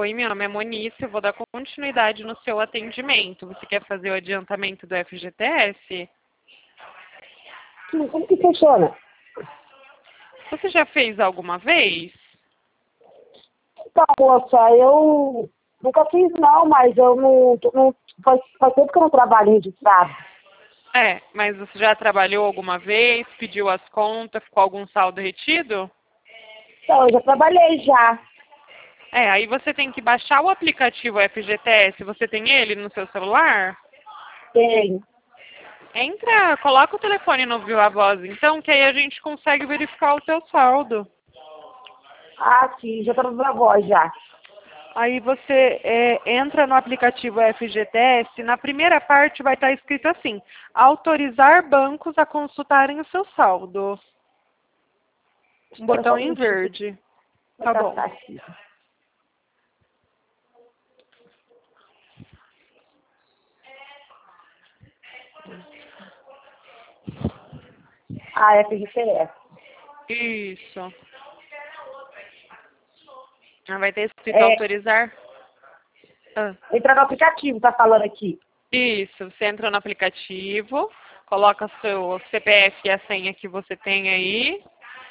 Oi, meu nome é Monice, eu vou dar continuidade no seu atendimento. Você quer fazer o adiantamento do FGTS? Sim, como que funciona? Você já fez alguma vez? Então, moça, eu nunca fiz não, mas eu não faz tempo que eu não trabalho registrado. Mas você já trabalhou alguma vez, pediu as contas, ficou algum saldo retido? Então, eu já trabalhei já. Aí você tem que baixar o aplicativo FGTS. Você tem ele no seu celular? Tenho. Entra, coloca o telefone no Viva Voz, então, que aí a gente consegue verificar o seu saldo. Ah, sim, já tô na voz já. Aí você entra no aplicativo FGTS, na primeira parte vai estar escrito assim, autorizar bancos a consultarem o seu saldo. Um Espera botão só um em minutinho. verde. Tá bom. Tá aqui. Ah, FGTS. Isso. Vai ter escrito autorizar. Entrar no aplicativo, tá falando aqui. Isso, você entra no aplicativo, coloca seu CPF e a senha que você tem aí.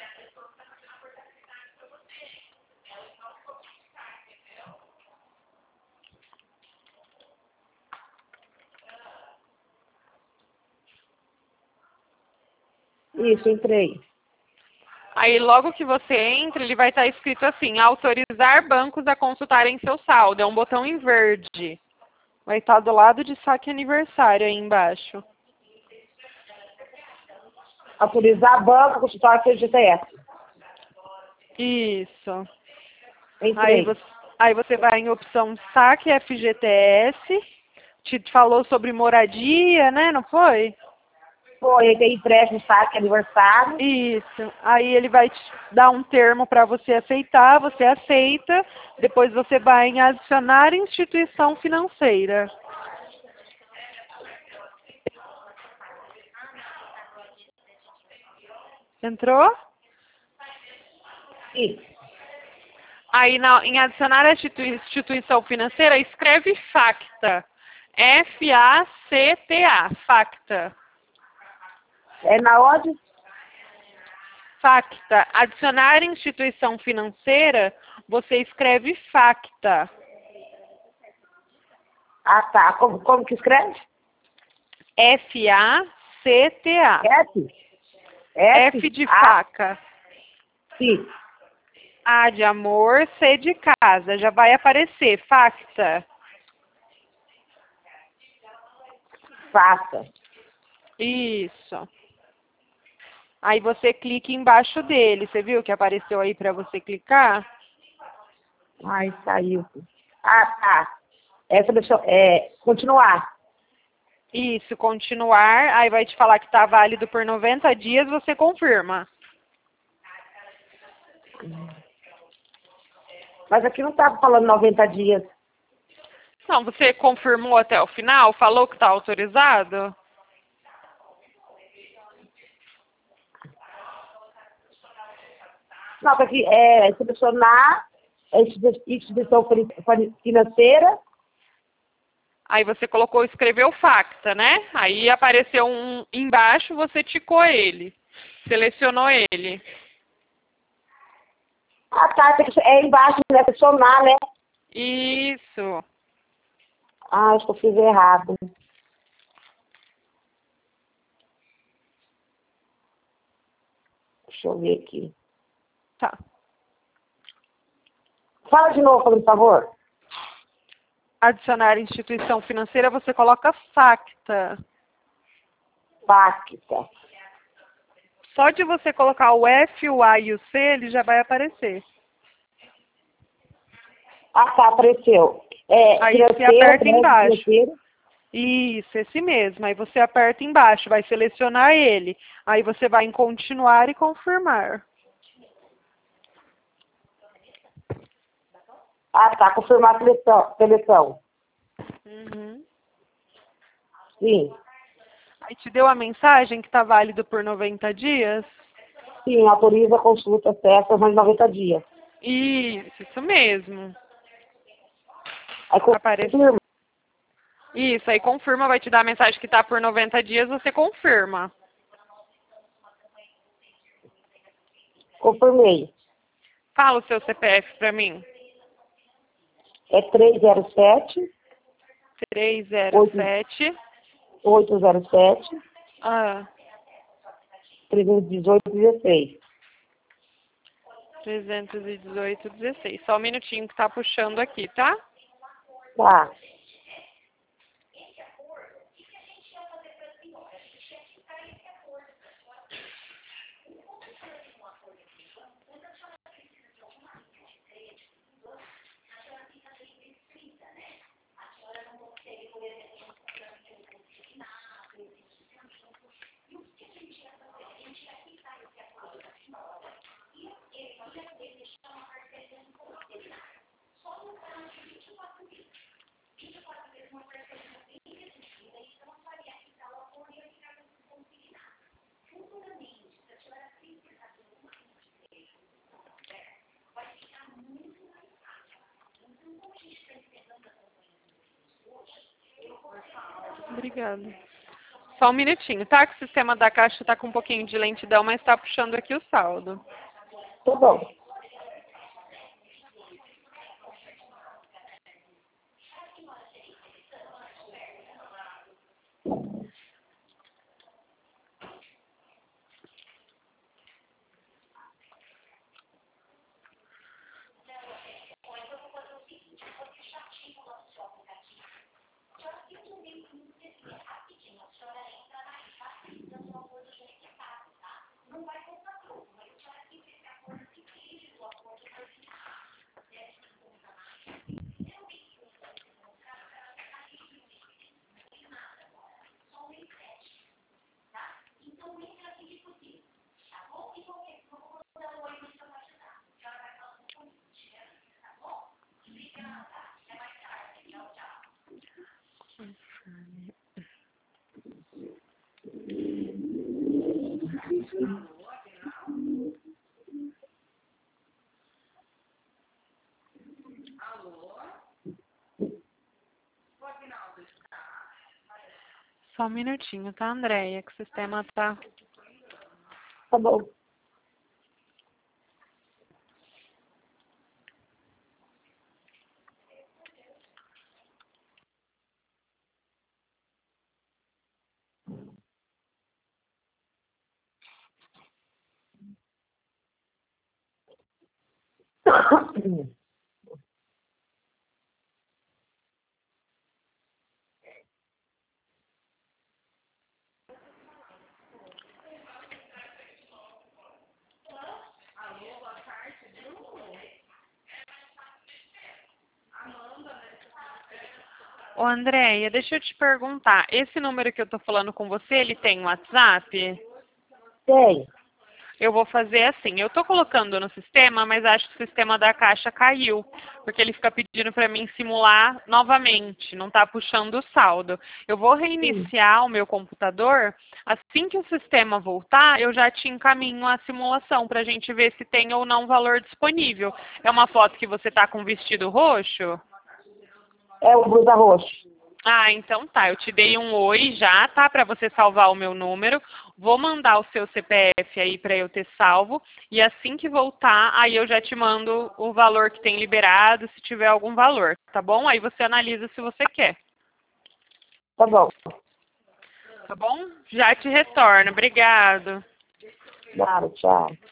Isso, entrei. Aí logo que você entra, ele vai estar escrito assim, autorizar bancos a consultarem seu saldo. É um botão em verde. Vai estar do lado de saque aniversário aí embaixo. Autorizar banco, consultar FGTS. Isso. Entrei. Aí você vai em opção saque FGTS. Te falou sobre moradia, né? Não foi? Foi, tem empréstimo, saque, aniversário. Isso. Aí ele vai te dar um termo para você aceitar, você aceita. Depois você vai em adicionar instituição financeira. Entrou? Sim. Aí em adicionar a instituição financeira, escreve FACTA. F-A-C-T-A. FACTA. É na onde? FACTA. Adicionar instituição financeira, você escreve FACTA. Ah, tá. Como que escreve? F-A-C-T-A. F? F de faca. Sim. A de amor, C de casa. Já vai aparecer. FACTA. Faça. Isso. Aí você clica embaixo dele. Você viu que apareceu aí para você clicar? Ai, saiu. Ah, tá. Continuar. Isso, continuar. Aí vai te falar que está válido por 90 dias, você confirma. Mas aqui não estava falando 90 dias. Não, você confirmou até o final? Falou que está autorizado? Não, tá aqui selecionar instituição financeira. Aí você colocou, escreveu FACTA, né? Aí apareceu um embaixo, você ticou ele. Selecionou ele. Ah, tá. Embaixo, né? Selecionar, né? Isso. Ah, acho que eu fiz errado. Deixa eu ver aqui. Tá. Fala de novo, por favor. Adicionar instituição financeira, você coloca FACTA. FACTA. Só de você colocar o F, o A e o C, ele já vai aparecer. Ah, tá. Apareceu. Aí você aperta embaixo. Financeiro. Isso, esse mesmo. Aí você aperta embaixo, vai selecionar ele. Aí você vai em continuar e confirmar. Ah, tá. Confirmar a seleção. Uhum. Sim. Aí te deu a mensagem que está válido por 90 dias? Sim, autoriza a consulta certa mais 90 dias. Isso mesmo. Aí Aparece. confirma. Isso, aí confirma, vai te dar a mensagem que tá por 90 dias, você confirma. Confirmei. Fala o seu CPF pra mim. É 307 307 807 ah, 318 16. 318,16. Só um minutinho que tá puxando aqui, tá? Tá. Obrigada. Só um minutinho, tá? Que o sistema da Caixa tá com um pouquinho de lentidão, mas tá puxando aqui o saldo. Tá bom. Só um minutinho, tá, Andréia? Que o sistema tá... Tá bom. Ô, Andréia, deixa eu te perguntar. Esse número que eu tô falando com você, ele tem WhatsApp? Tem. Eu vou fazer assim, eu tô colocando no sistema, mas acho que o sistema da Caixa caiu, porque ele fica pedindo para mim simular novamente, não tá puxando o saldo. Eu vou reiniciar o meu computador, assim que o sistema voltar, eu já te encaminho a simulação para a gente ver se tem ou não valor disponível. É uma foto que você tá com vestido roxo? É o blusa roxo. Ah, então tá. Eu te dei um oi já, tá? Para você salvar o meu número. Vou mandar o seu CPF aí para eu ter salvo. E assim que voltar, aí eu já te mando o valor que tem liberado, se tiver algum valor, tá bom? Aí você analisa se você quer. Tá bom. Tá bom? Já te retorno. Obrigado. Claro, tchau.